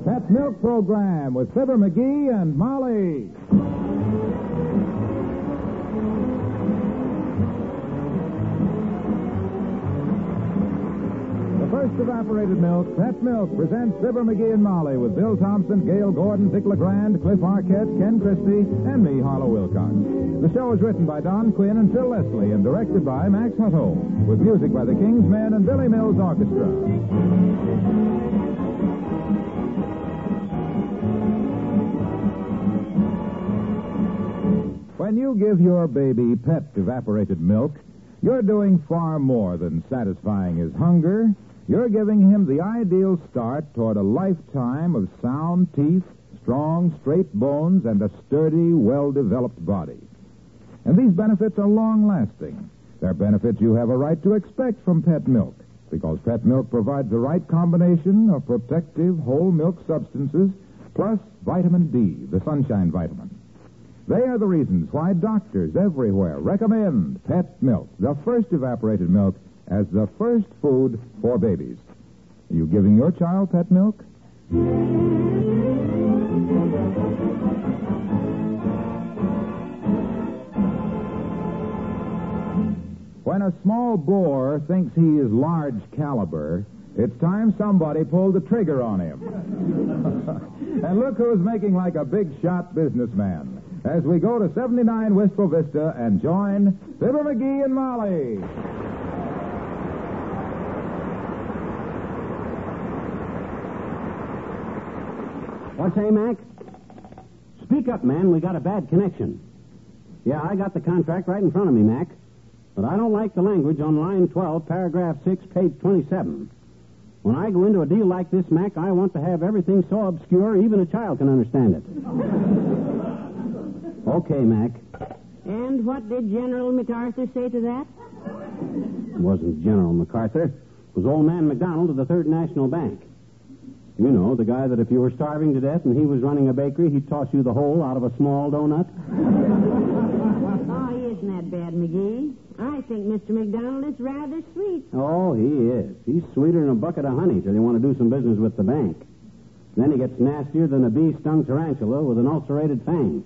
Pet Milk Program with Fibber McGee and Molly. The first evaporated milk, Pet Milk, presents Fibber McGee and Molly with Bill Thompson, Gail Gordon, Dick LeGrand, Cliff Arquette, Ken Christie, and me, Harlow Wilcox. The show is written by Don Quinn and Phil Leslie and directed by Max Hutto, with music by the King's Men and Billy Mills Orchestra. When you give your baby Pet evaporated milk, you're doing far more than satisfying his hunger. You're giving him the ideal start toward a lifetime of sound teeth, strong, straight bones, and a sturdy, well-developed body. And these benefits are long-lasting. They're benefits you have a right to expect from Pet Milk, because Pet Milk provides the right combination of protective whole milk substances plus vitamin D, the sunshine vitamin. They are the reasons why doctors everywhere recommend Pet Milk, the first evaporated milk, as the first food for babies. Are you giving your child Pet Milk? When a small boar thinks he is large caliber, it's time somebody pulled the trigger on him. And look who's making like a big shot businessman as we go to 79 Wistful Vista and join Fibber McGee and Molly. What's say, Mac? Speak up, man. We got a bad connection. Yeah, I got the contract right in front of me, Mac. But I don't like the language on line 12, paragraph 6, page 27. When I go into a deal like this, Mac, I want to have everything so obscure even a child can understand it. Okay, Mac. And what did General MacArthur say to that? It wasn't General MacArthur. It was old man McDonald of the Third National Bank. You know, the guy that if you were starving to death and he was running a bakery, he'd toss you the whole out of a small donut. Oh, he isn't that bad, McGee. I think Mr. McDonald is rather sweet. Oh, he is. He's sweeter than a bucket of honey till you want to do some business with the bank. Then he gets nastier than a bee-stung tarantula with an ulcerated fang.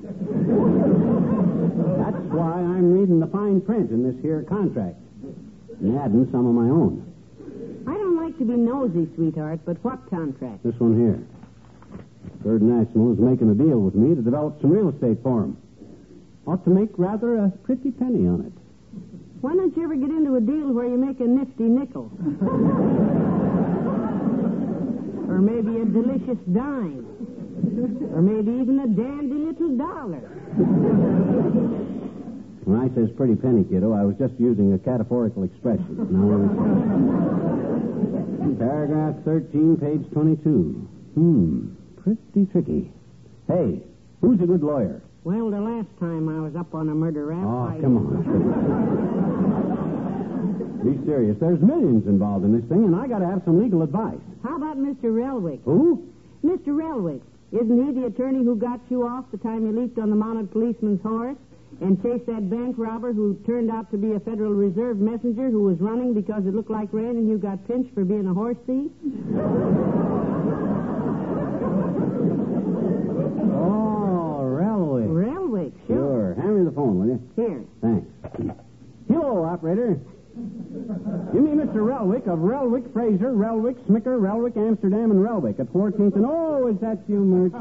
That's why I'm reading the fine print in this here contract and adding some of my own. I don't like to be nosy, sweetheart, but what contract? This one here. Third National is making a deal with me to develop some real estate for him. Ought to make rather a pretty penny on it. Why don't you ever get into a deal where you make a nifty nickel? Or maybe a delicious dime. Or maybe even a dandy little dollar. When I says pretty penny, kiddo, I was just using a cataphorical expression. Now, paragraph 13, page 22. Pretty tricky. Hey, who's a good lawyer? Well, the last time I was up on a murder rap... Come on. Be serious. There's millions involved in this thing, and I got to have some legal advice. How about Mr. Relwick? Who? Mr. Relwick. Isn't he the attorney who got you off the time you leaped on the mounted policeman's horse and chased that bank robber who turned out to be a Federal Reserve messenger who was running because it looked like rain and you got pinched for being a horse thief? Oh, Relwick. Relwick, sure. Hand me the phone, will you? Here. Thanks. Hello, operator. You mean Mr. Relwick of Relwick, Fraser, Relwick, Smicker, Relwick, Amsterdam, and Relwick at 14th and... Oh, is that you, Mert?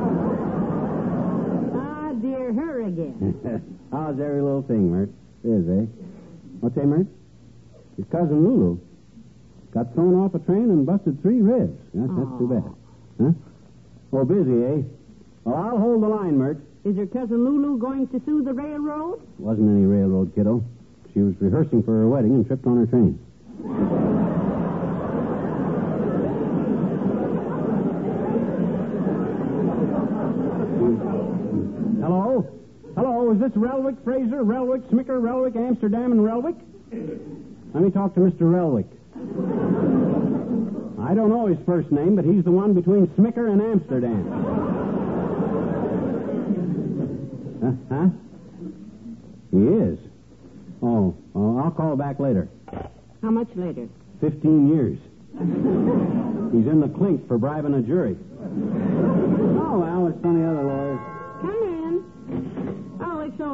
Ah, dear, her again. How's every little thing, Mert? Is, eh? What's that, Mert? His cousin Lulu got thrown off a train and busted 3 ribs. That's too bad. Huh? Oh, busy, eh? Well, I'll hold the line, Mert. Is your cousin Lulu going to sue the railroad? Wasn't any railroad, kiddo. She was rehearsing for her wedding and tripped on her train. Hello? Hello, is this Relwick, Fraser, Relwick, Smicker, Relwick, Amsterdam, and Relwick? Let me talk to Mr. Relwick. I don't know his first name, but he's the one between Smicker and Amsterdam. Huh? He is? Oh, I'll call back later. How much later? 15 years. He's in the clink for bribing a jury.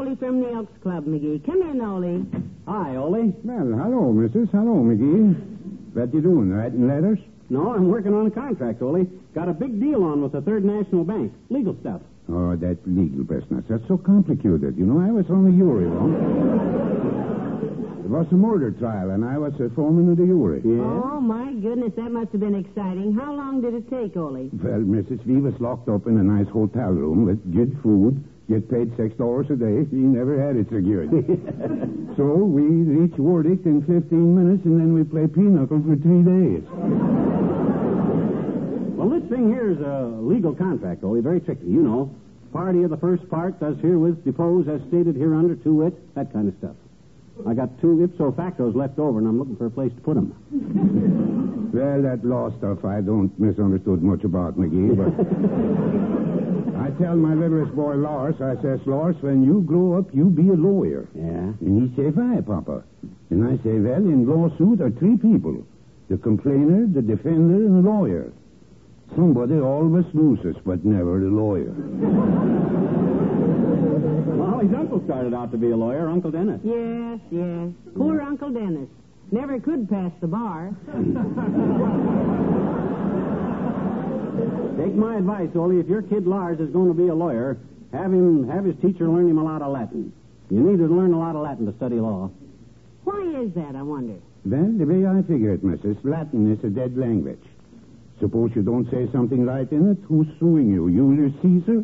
Ollie from the Elks Club, McGee. Come in, Ollie. Hi, Ole. Well, hello, missus. Hello, McGee. What you doing, writing letters? No, I'm working on a contract, Ole. Got a big deal on with the Third National Bank. Legal stuff. Oh, that legal business. That's so complicated. You know, I was on the jury once. It was a murder trial, and I was a foreman of the jury. Yeah? Oh, my goodness, that must have been exciting. How long did it take, Ollie? Well, missus, we was locked up in a nice hotel room with good food. Get paid $6 a day. We never had it so good. So we reach verdict in 15 minutes, and then we play pinochle for 3 days. Well, this thing here is a legal contract, Ole. Very tricky, you know. Party of the first part does herewith depose as stated hereunder to wit, that kind of stuff. I got 2 ipso factos left over, and I'm looking for a place to put them. Well, that law stuff I don't misunderstood much about, McGee, but I tell my littlest boy, Lars, I says, Lars, when you grow up, you be a lawyer. Yeah? And he say, why, Papa? And I say, well, in lawsuit are 3 people. The complainer, the defender, and the lawyer. Somebody always loses, but never the lawyer. Well, his uncle started out to be a lawyer, Uncle Dennis. Yes, yes. Poor Uncle Dennis. Never could pass the bar. Take my advice, Ole. If your kid Lars is going to be a lawyer, have his teacher learn him a lot of Latin. You need to learn a lot of Latin to study law. Why is that, I wonder? Well, the way I figure it, missus, Latin is a dead language. Suppose you don't say something right in it, who's suing you? Julius Caesar?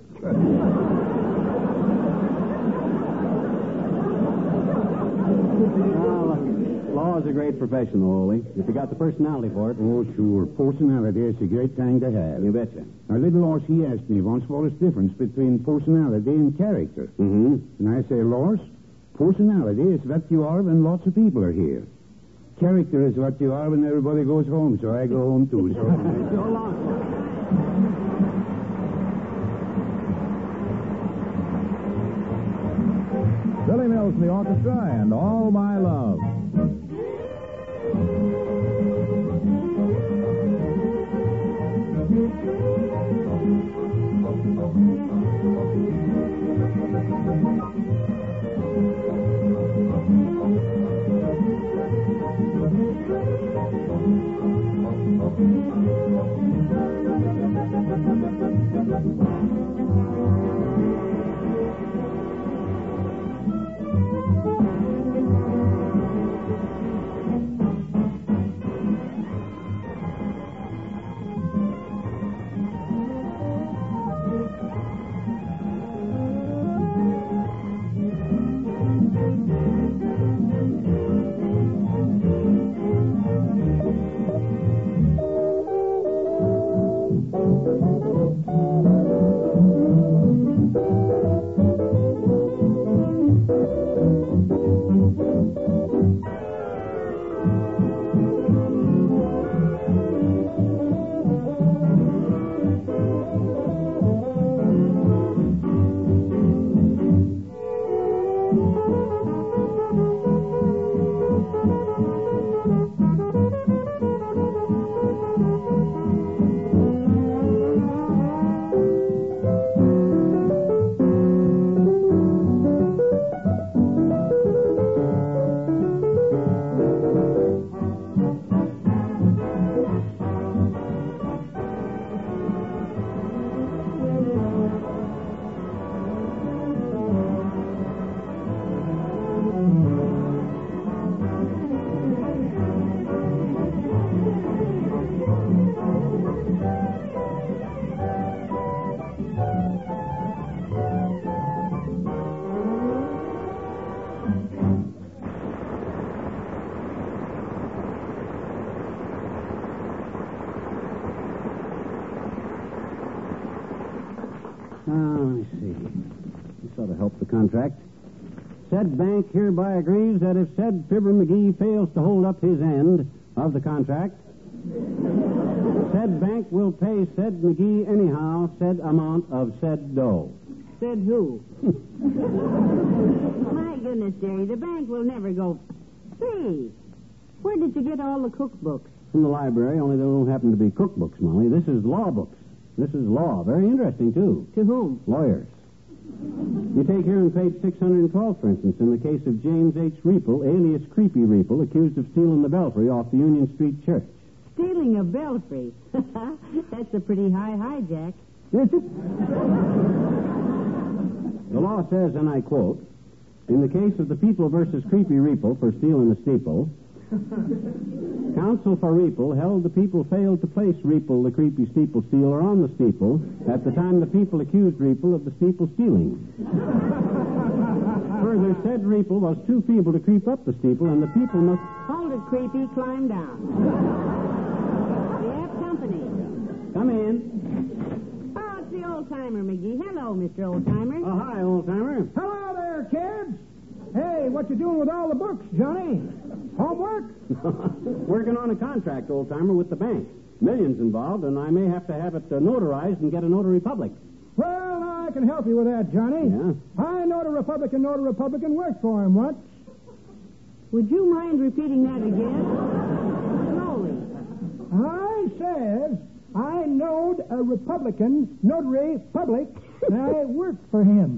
Well, law is a great profession, Ole. If you got the personality for it. Oh, sure. Personality is a great thing to have. You betcha. Now, little Lars, he asked me once what is the difference between personality and character. Mm-hmm. And I say, Lars, personality is what you are when lots of people are here. Character is what you are when everybody goes home, so I go home too. So long. Billy Mills and the orchestra and All My Love. Let me see. This ought to help the contract. Said bank hereby agrees that if said Fibber McGee fails to hold up his end of the contract, said bank will pay said McGee anyhow said amount of said dough. Said who? My goodness, Jerry, the bank will never go. Say, where did you get all the cookbooks? From the library, only they don't happen to be cookbooks, Molly. This is law books. This is law. Very interesting, too. To whom? Lawyers. You take here on page 612, for instance, in the case of James H. Reeple, alias Creepy Reeple, accused of stealing the belfry off the Union Street Church. Stealing a belfry. That's a pretty high hijack. The law says, and I quote, in the case of the People versus Creepy Reeple for stealing a steeple, counsel for Reeple held the People failed to place Reeple, the creepy steeple stealer, on the steeple at the time the People accused Reeple of the steeple stealing. Further, said Reeple was too feeble to creep up the steeple, and the People must... Hold it, Creepy. Climb down. We have company. Come in. Oh, it's the old-timer, McGee. Hello, Mr. Old-timer. Oh, hi, old-timer. Hello there, kids. Hey, what you doing with all the books, Johnny? Homework? Working on a contract, old-timer, with the bank. Millions involved, and I may have to have it notarized and get a notary public. Well, I can help you with that, Johnny. Yeah? I know a Republican worked for him once. Would you mind repeating that again? Slowly. I says I knowed a Republican notary public, and I worked for him.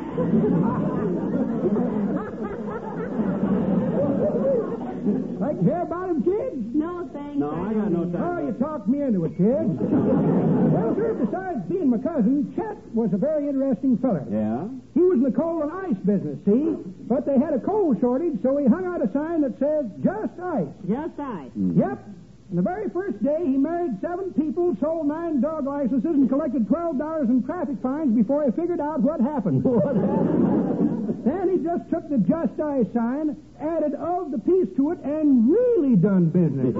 Like to hear about him, kids? No, thanks. No, I got no time. Oh, you talked me into it, kids. Well, sir, besides being my cousin, Chet was a very interesting feller. Yeah? He was in the coal and ice business, see? But they had a coal shortage, so he hung out a sign that says, just ice. Just ice. Yep. And the very first day, he married 7 people, sold 9 dog licenses, and collected $12 in traffic fines before he figured out what happened. Then he just took the Just Ice sign, added of the peace to it, and really done business.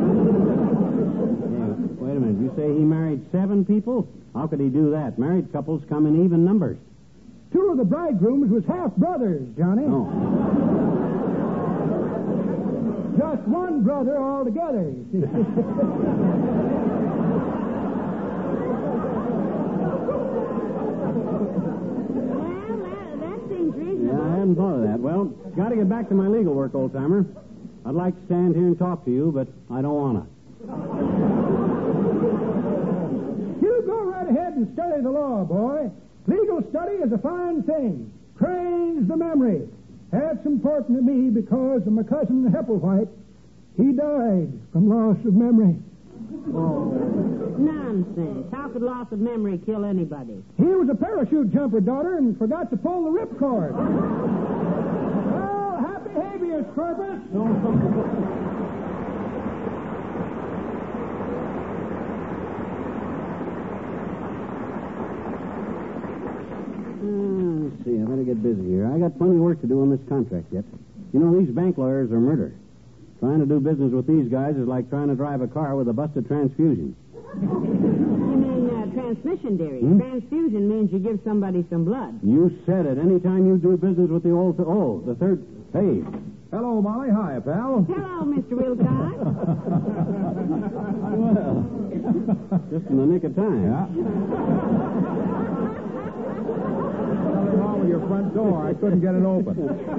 Wait a minute. You say he married 7 people? How could he do that? Married couples come in even numbers. 2 of the bridegrooms was half-brothers, Johnny. Oh. Just 1 brother altogether. Well, that seems reasonable. Yeah, I hadn't thought of that. Well, got to get back to my legal work, old-timer. I'd like to stand here and talk to you, but I don't want to. You go right ahead and study the law, boy. Legal study is a fine thing. Trains the memory. That's important to me because of my cousin Hepplewhite. He died from loss of memory. Oh, nonsense. How could loss of memory kill anybody? He was a parachute jumper, daughter, and forgot to pull the ripcord. Well, happy habeas corpus. Let's see, I better get busy here. I got plenty of work to do on this contract yet. You know, these bank lawyers are murder. Trying to do business with these guys is like trying to drive a car with a busted transfusion. You mean transmission, dearie. Transfusion means you give somebody some blood. You said it. Anytime you do business with the old... Oh, the third... Hey. Hello, Molly. Hi, pal. Hello, Mr. Wilcox. Well, just in the nick of time. Yeah. Nothing wrong with your front door. I couldn't get it open.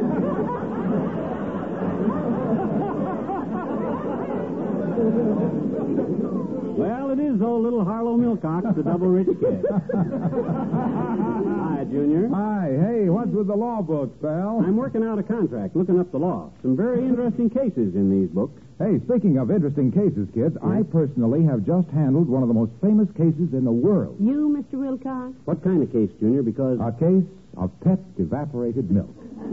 Well, it is old little Harlow Milcox, the double rich kid. Hi, Junior. Hi. Hey, what's with the law books, pal? I'm working out a contract, looking up the law. Some very interesting cases in these books. Hey, speaking of interesting cases, kids, I personally have just handled one of the most famous cases in the world. You, Mr. Wilcox? What kind of case, Junior? Because... A case of pet evaporated milk.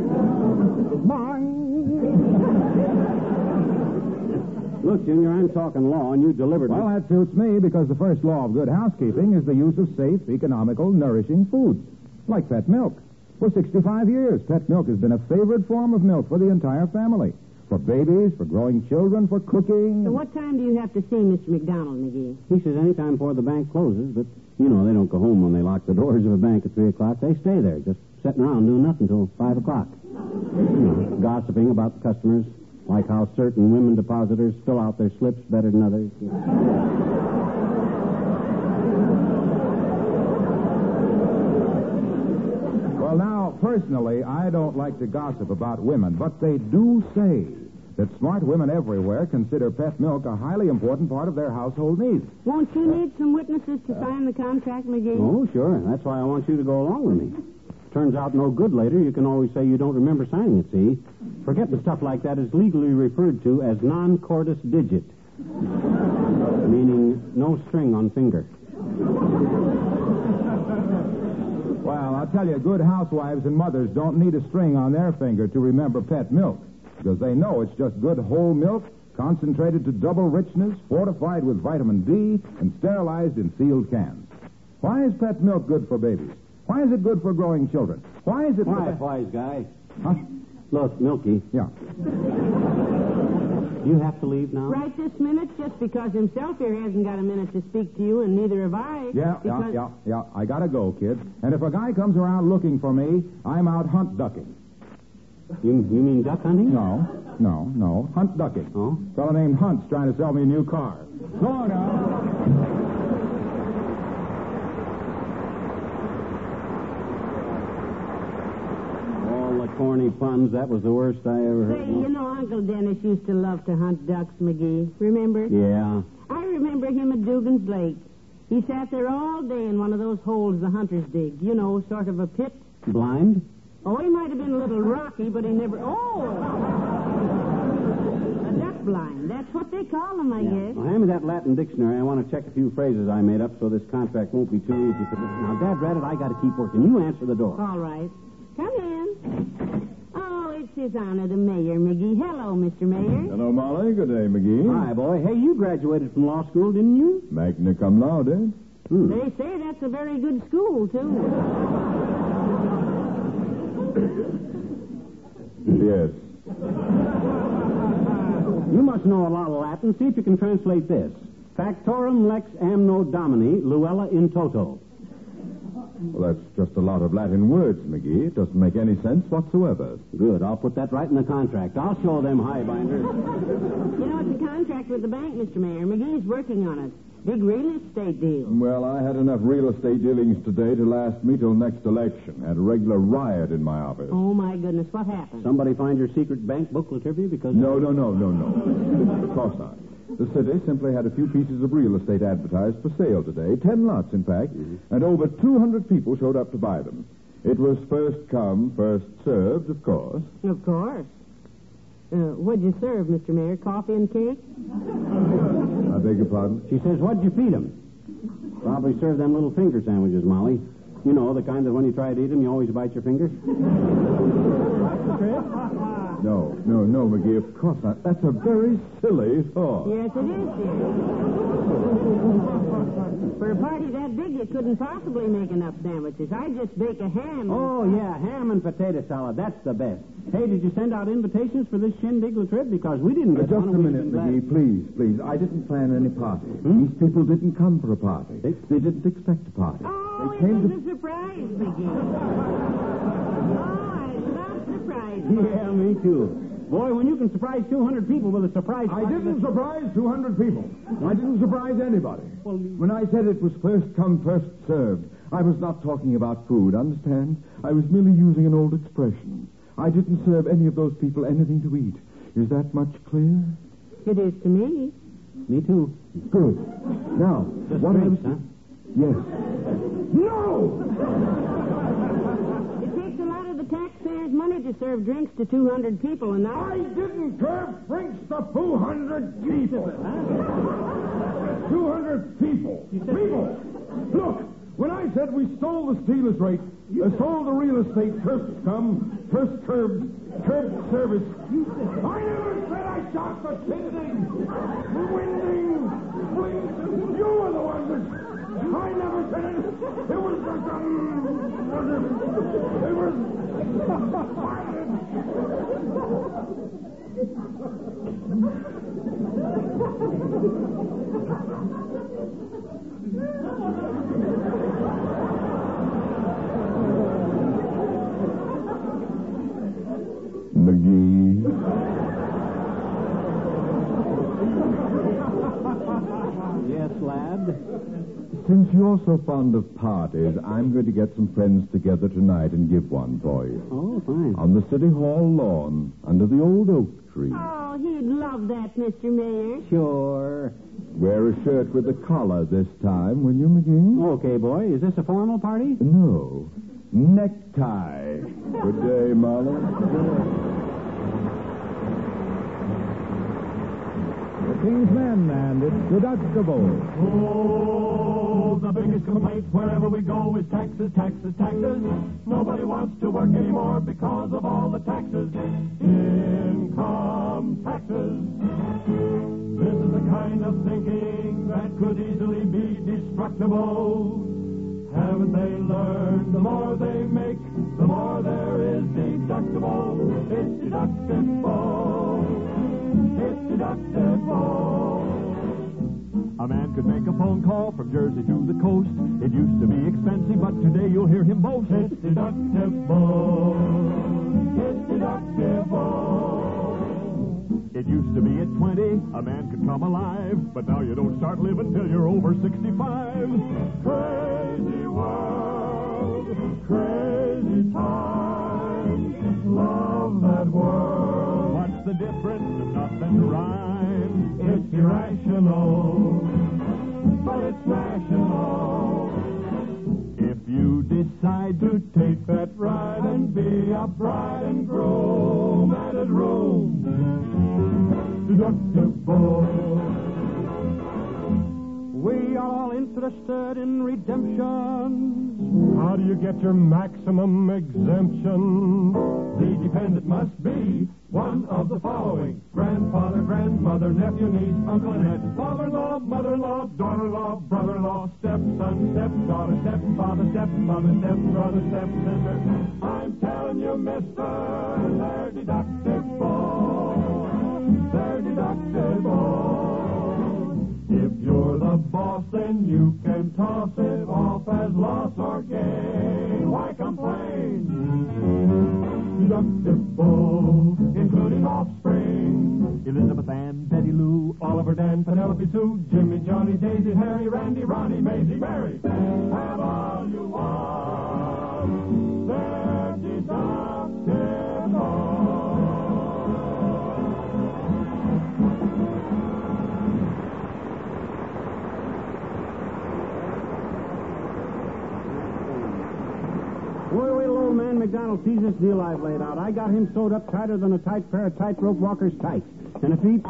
Look, Junior, I'm talking law, and you delivered Well, that suits me because the first law of good housekeeping is the use of safe, economical, nourishing foods, like pet milk. For 65 years, pet milk has been a favorite form of milk for the entire family. For babies, for growing children, for cooking. So what time do you have to see Mr. McDonald, McGee? He says any time before the bank closes, but, you know, they don't go home when they lock the doors of a bank at 3 o'clock. They stay there, just sitting around doing nothing until 5 o'clock. You know, gossiping about the customers, like how certain women depositors fill out their slips better than others. Well, now, personally, I don't like to gossip about women, but they do say that smart women everywhere consider pet milk a highly important part of their household needs. Won't you need some witnesses to sign the contract, McGee? Oh, sure. That's why I want you to go along with me. turns out no good later, you can always say you don't remember signing it, see? Forgetting stuff like that is legally referred to as non-cordus digit, meaning no string on finger. Well, I'll tell you, good housewives and mothers don't need a string on their finger to remember Pet milk, because they know it's just good whole milk, concentrated to double richness, fortified with vitamin D, and sterilized in sealed cans. Why is Pet milk good for babies? Why is it good for growing children? Why is it... Wise guy. Huh? Look, Milky, Yeah. you have to leave now? Right this minute, just because himself here hasn't got a minute to speak to you, and neither have I. Yeah. I gotta go, kid. And if a guy comes around looking for me, I'm out hunt ducking. You mean duck hunting? No. Hunt ducking. Oh? A fellow named Hunt's trying to sell me a new car. Go on now. Corny puns, that was the worst I ever heard. Say, you know, Uncle Dennis used to love to hunt ducks, McGee. Remember? Yeah. I remember him at Dugan's Lake. He sat there all day in one of those holes the hunters dig. You know, sort of a pit. Blind? Oh, he might have been a little rocky, but he never... Oh! A duck blind. That's what they call him, I guess. Well, hand me that Latin dictionary. I want to check a few phrases I made up so this contract won't be too easy for this. Now, Dad, Rabbit, I got to keep working. You answer the door. All right. Come in. Oh, it's his honor, the mayor, McGee. Hello, Mr. Mayor. Hello, Molly. Good day, McGee. Hi, boy. Hey, you graduated from law school, didn't you? Magna cum laude. They say that's a very good school, too. Yes. You must know a lot of Latin. See if you can translate this. Factorum lex amno domini, luella in toto. Well, that's just a lot of Latin words, McGee. It doesn't make any sense whatsoever. Good. I'll put that right in the contract. I'll show them highbinders. You know, it's a contract with the bank, Mr. Mayor. McGee's working on it. Big real estate deal. Well, I had enough real estate dealings today to last me till next election. Had a regular riot in my office. Oh, my goodness. What happened? Somebody find your secret bank book, Latrivia? Because... No. Of course not. The city simply had a few pieces of real estate advertised for sale today, 10 lots, in fact, and over 200 people showed up to buy them. It was first come, first served, of course. Of course. What'd you serve, Mr. Mayor? Coffee and cake? I beg your pardon? She says, what'd you feed them? Probably served them little finger sandwiches, Molly. You know, the kind that when you try to eat them, you always bite your finger. No, McGee, of course not. That's a very silly thought. Yes, it is, dear. For a party that big, you couldn't possibly make enough sandwiches. I'd just bake a ham. Oh, yeah, ham and potato salad. That's the best. Hey, did you send out invitations for this shindig trip? Because we didn't get Just one. a minute, McGee, please. I didn't plan any party. These people didn't come for a party. They didn't expect a party. Oh, They it came was a surprise, McGee. Oh, I love surprises. Yeah, me too. Boy, when you can surprise 200 people with a surprise I party... didn't surprise 200 people. I didn't surprise anybody. When I said it was first come, first served, I was not talking about food, understand? I was merely using an old expression. I didn't serve any of those people anything to eat. Is that much clear? It is to me. Me too. Good. Now, Just what drinks, I huh? was... Yes. No! It takes a lot of the taxpayers' money to serve drinks to 200 people, and I didn't serve drinks to 200 people. 200 people. People! Look, when I said we stole the stealer's rate, stole the real estate, first come, first curb service, I never said I shot the shindig, winding, please, you were the one that... I never said it. It was just it was... McGee. Yes, lad? Since you're so fond of parties, I'm going to get some friends together tonight and give one for you. Oh, fine. On the City Hall lawn, under the old oak tree. Oh, he'd love that, Mr. Mayor. Sure. Wear a shirt with a collar this time, will you, McGee? Okay, boy. Is this a formal party? No. necktie. Good day, Marley. The King's Men, and it's deductible. Oh, the biggest complaint wherever we go is taxes, taxes, taxes. Nobody wants to work anymore because of all the taxes. Income taxes. This is the kind of thinking that could easily be destructible. Haven't they learned the more they make, the more there is deductible? It's deductible. It's deductible. A man could make a phone call from Jersey to the coast. It used to be expensive, but today you'll hear him boast. It's deductible. It's deductible. It used to be at 20, a man could come alive, but now you don't start living till you're over 65. Crazy world, crazy times, love that world. What's the difference if nothing rhymes? It's irrational, but it's rational. If you decide to take that ride and be a bride and groom, added room, deductible. We are all interested in redemption. How do you get your maximum exemption? The dependent must be one of the following: grandfather, grandmother, nephew, niece, uncle, and aunt, father-in-law, mother-in-law, daughter-in-law, brother-in-law, stepson, stepdaughter, stepfather, stepmother, stepbrother, stepsister. I'm telling you, mister, they're deductible. They're deductible. If you're the boss, then you can toss it off as loss or gain. Why complain? Deductible, including offspring. Elizabeth Ann, Betty Lou, Oliver, Dan, Penelope Sue, Jimmy, Johnny, Daisy, Harry, Randy, Ronnie, Maisie, Mary. Have all you want. They're deductible. Wait, old man McDonald sees this deal I've laid out. I got him sewed up tighter than a tight pair of tightrope walker's tights. And if he...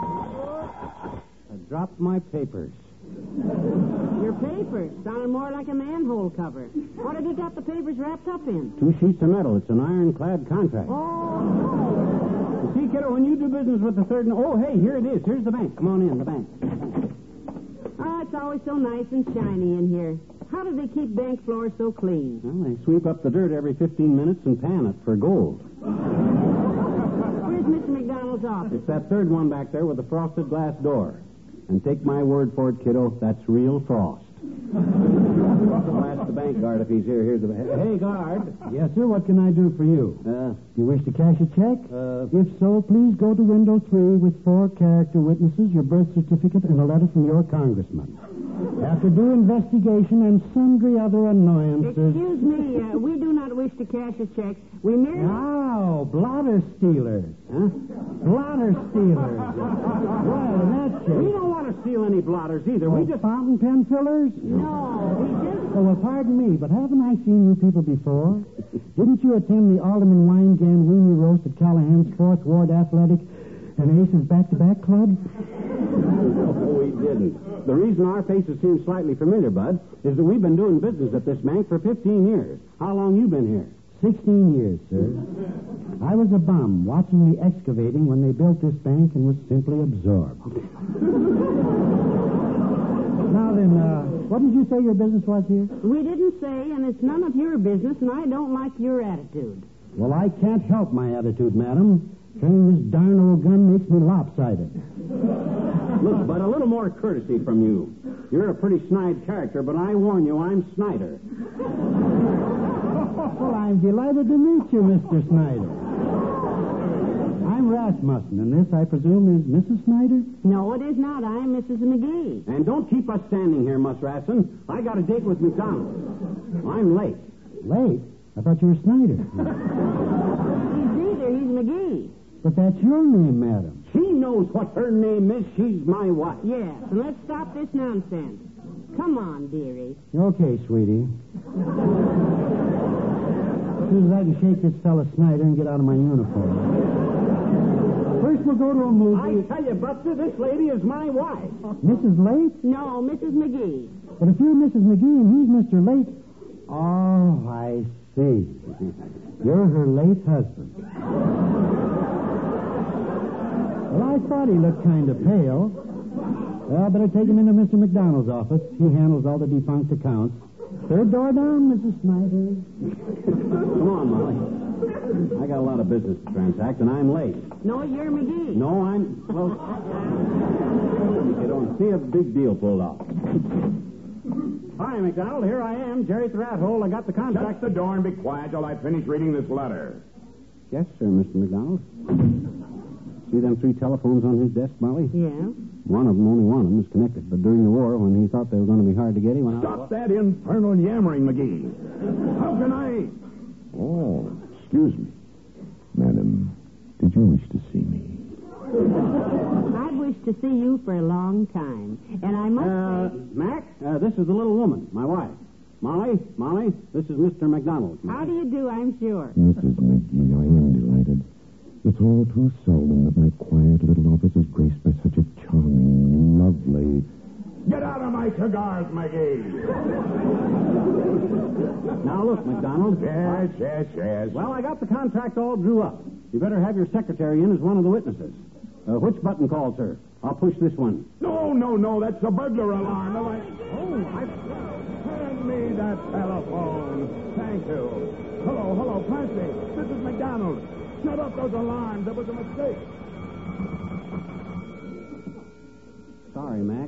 I dropped my papers. Your papers sounded more like a manhole cover. What have you got the papers wrapped up in? 2 sheets of metal. It's an ironclad contract. Oh. You see, kiddo, when you do business with the third... Oh, hey, here it is. Here's the bank. Come on in, the bank. Oh, it's always so nice and shiny in here. How do they keep bank floors so clean? Well, they sweep up the dirt every 15 minutes and pan it for gold. Where's Mr. McDonald's office? It's that third one back there with the frosted glass door. And take my word for it, kiddo, that's real frost. I'll ask the bank guard if he's here. Here's the... Hey, guard. Yes, sir. What can I do for you? You wish to cash a check? If so, please go to window 3 with 4 character witnesses, your birth certificate, and a letter from your congressman. After due investigation and sundry other annoyances... Excuse me, we do not wish to cash a check. We merely... Oh, blotter stealers. Huh? Blotter stealers. Well, in that case... We don't want to steal any blotters either. We We just... fountain pen fillers? No, we just... Oh, well, pardon me, but haven't I seen you people before? Didn't you attend the Alderman Weingan Weenie Roast at Callahan's 4th Ward Athletic and Aces Back-to-Back Club? No, we didn't. The reason our faces seem slightly familiar, Bud, is that we've been doing business at this bank for 15 years. How long you been here? 16 years, sir. I was a bum watching the excavating when they built this bank and was simply absorbed. Now then, what did you say your business was here? We didn't say, and it's none of your business, and I don't like your attitude. Well, I can't help my attitude, madam. Carrying this darn old gun makes me lopsided. Look, Bud, a little more courtesy from you. You're a pretty snide character, but I warn you, I'm Snyder. Well, I'm delighted to meet you, Mr. Snyder. I'm Rasmussen, and this, I presume, is Mrs. Snyder? No, it is not. I'm Mrs. McGee. And don't keep us standing here, Mus Rasson. I got a date with McDonald. I'm late. Late? I thought you were Snyder. He's neither. He's McGee. But that's your name, madam. She knows what her name is. She's my wife. Yes, and let's stop this nonsense. Come on, dearie. Okay, sweetie. As soon as I can shake this fella Snyder and get out of my uniform. First, we'll go to a movie. I tell you, Buster, this lady is my wife. Mrs. Late? No, Mrs. McGee. But if you're Mrs. McGee and he's Mr. Late... Oh, I see. You're her late husband. Well, I thought he looked kind of pale. Well, better take him into Mr. McDonald's office. He handles all the defunct accounts. Third door down, Mrs. Snyder. Come on, Molly. I got a lot of business to transact, and I'm late. No, you're McGee. No, well... You don't see a big deal pulled off. Hi, McDonald. Here I am, Jerry the Rat Hole. I got the contract. Shut the door and be quiet till I finish reading this letter. Yes, sir, Mr. McDonald. See them 3 telephones on his desk, Molly? Yeah. Only one of them is connected. But during the war, when he thought they were going to be hard to get, he went out... Stop that infernal yammering, McGee. How can I... Oh, excuse me. Madam, did you wish to see me? I'd wish to see you for a long time. And I must say... Mac, this is the little woman, my wife. Molly, this is Mr. McDonald. How do you do, I'm sure. Mrs. McGee, I am delighted. It's all too seldom that my quiet little office is graced by such a charming, lovely... Get out of my cigars, McGee. Now, look, McDonald. Yes. Well, I got the contract all drew up. You better have your secretary in as one of the witnesses. Which button calls her? I'll push this one. No. That's the burglar alarm. Hand me that telephone. Thank you. Hello, Clancy. This is McDonald. Shut up those alarms. There was a mistake. Sorry, Mac.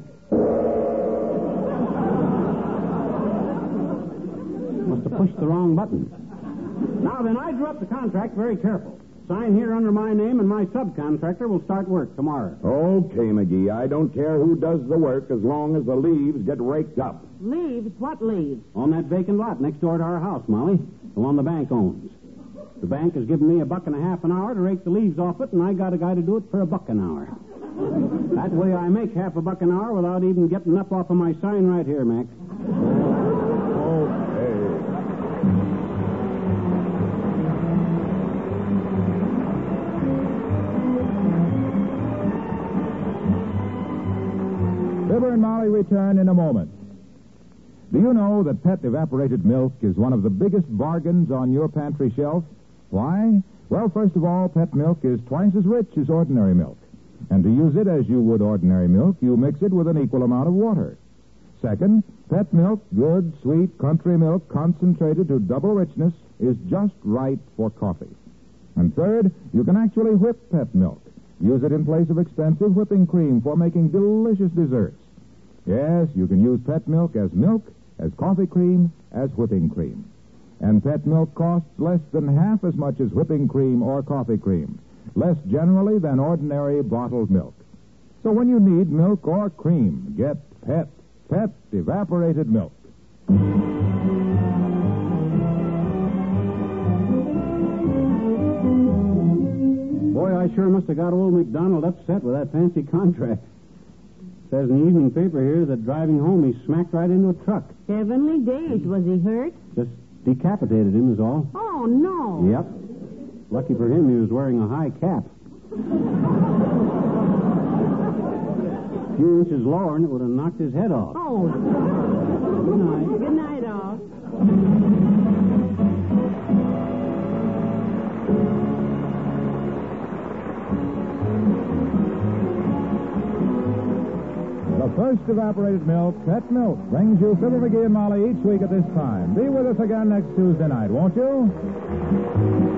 Must have pushed the wrong button. Now then, I drew up the contract very careful. Sign here under my name, and my subcontractor will start work tomorrow. Okay, McGee. I don't care who does the work as long as the leaves get raked up. Leaves? What leaves? On that vacant lot next door to our house, Molly. The one the bank owns. The bank has given me $1.50 an hour to rake the leaves off it, and I got a guy to do it for $1 an hour. That way I make $50 an hour without even getting up off of my sign right here, Mac. Fibber and Molly return in a moment. Do you know that Pet evaporated milk is one of the biggest bargains on your pantry shelf? Why? Well, first of all, Pet milk is twice as rich as ordinary milk. And to use it as you would ordinary milk, you mix it with an equal amount of water. Second, Pet milk, good, sweet, country milk, concentrated to double richness, is just right for coffee. And third, you can actually whip Pet milk. Use it in place of expensive whipping cream for making delicious desserts. Yes, you can use Pet milk, as coffee cream, as whipping cream. And Pet milk costs less than half as much as whipping cream or coffee cream. Less generally than ordinary bottled milk. So when you need milk or cream, get Pet evaporated milk. Boy, I sure must have got old McDonald upset with that fancy contract. Says in the evening paper here that driving home he smacked right into a truck. Heavenly days. Was he hurt? Just decapitated him is all. Oh, no. Yep. Lucky for him, he was wearing a high cap. A few inches lower and it would have knocked his head off. Oh. Good night. Good night, all. The first evaporated milk, Pet Milk, brings you Fibber McGee and Molly each week at this time. Be with us again next Tuesday night, won't you?